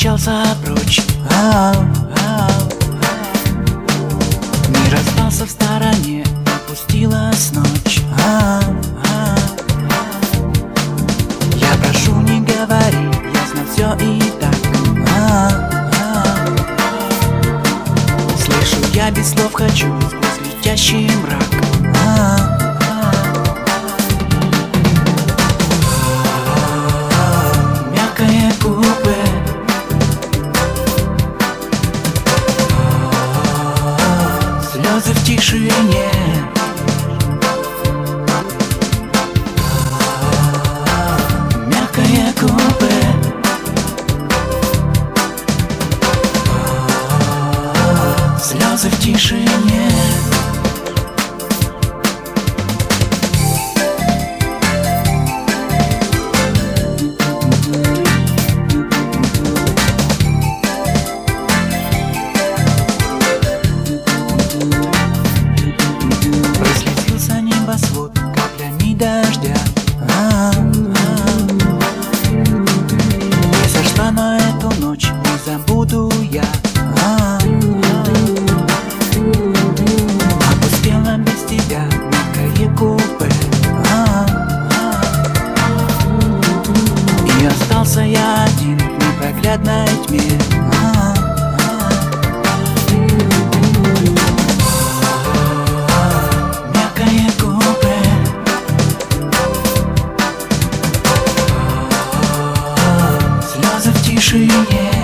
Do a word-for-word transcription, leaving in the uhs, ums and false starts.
умчался прочь. Ау, ау. Мир остался в стороне, опустилась ночь. Ау, ау. Я прошу, не говори, ясно все и так. Ау, ау. Слышу я без слов, хочу сквозь летящий мрак. Ау, ау. Мягкое купе. Слезы в тишине. Мягкое купе. Слезы в тишине. Прослезился небосвод каплями дождя. Не сошла, но эту ночь не забуду я. Опустела без тебя мягкое купе. И остался я один в непроглядной тьме. Мягкое купе. Слезы в тишине.